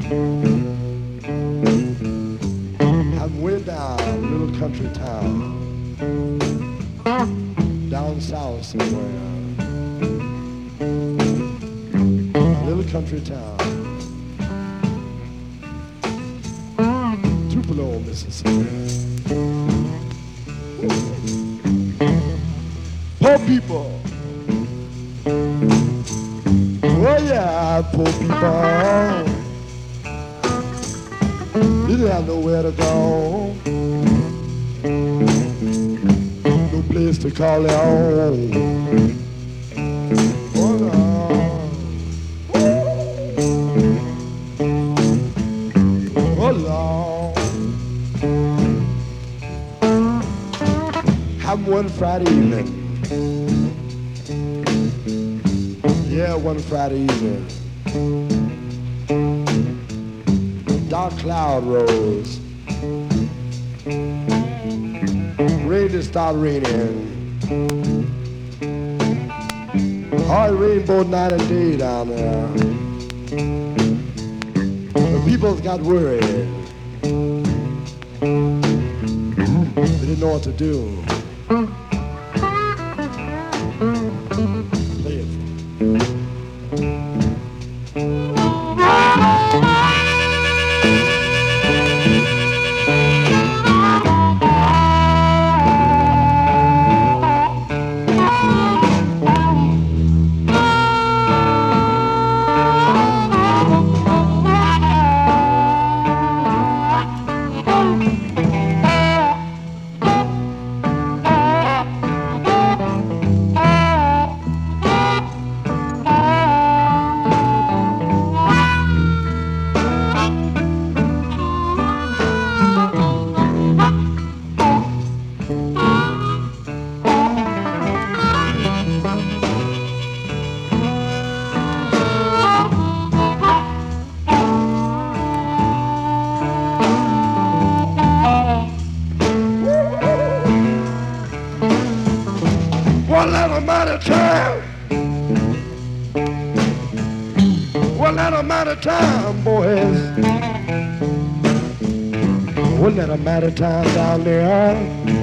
I'm way down a little country town, down south somewhere. A little country town, Tupelo, Mississippi. Poor people. Oh yeah, poor people. Didn't have nowhere to go. No place to call their own. Oh no. Oh Lord. Happened one Friday evening. Yeah, one Friday evening. Dark cloud rose. Rain just started raining. Hard rain both night and day down there. The people got worried. They didn't know what to do. Play it. One little mighty time, one little mighty time, boys. One little mighty time down there.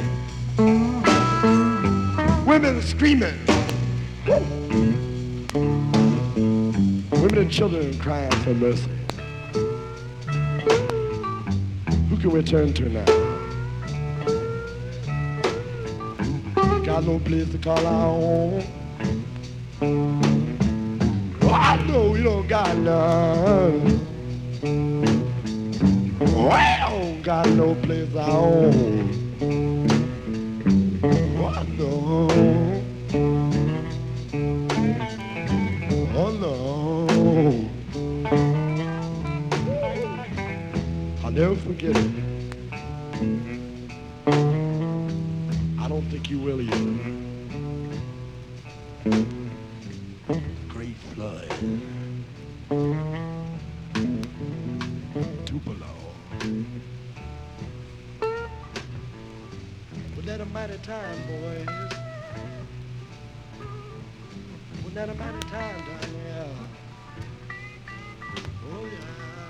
Women screaming. Women and children crying for mercy. Who can we turn to now? Got no place to call our own. Oh, I know we don't got none. Oh, I don't got no place our own. Oh, I know. Oh, no. I'll never forget it. I don't think you will either. Great flood. Tupelo. Wasn't that a mighty time, boys? Wasn't that a mighty time down there? Oh, yeah.